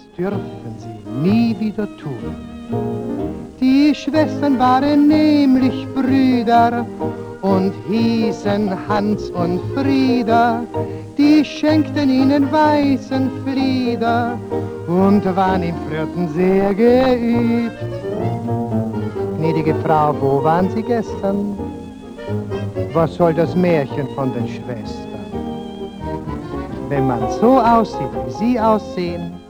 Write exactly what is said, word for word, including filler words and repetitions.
dürfen sie nie wieder tun. Die Schwestern waren nämlich Brüder und hießen Hans und Frieda. Die schenkten ihnen weißen Flieder und waren im Flirten sehr geübt. Gnädige Frau, wo waren Sie gestern? Was soll das Märchen von den Schwestern? Wenn man so aussieht, wie Sie aussehen,